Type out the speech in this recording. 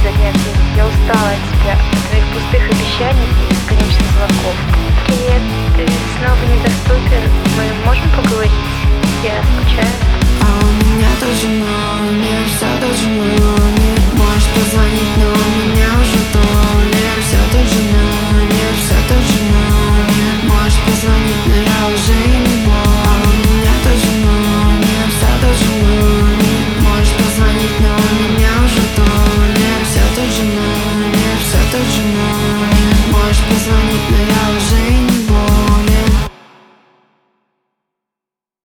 изо дня в день. Я устала от тебя, от твоих пустых обещаний и бесконечных звонков. Привет, ты снова недоступен. Мы можем поговорить? Я скучаю. А у меня тоже, но мне все должно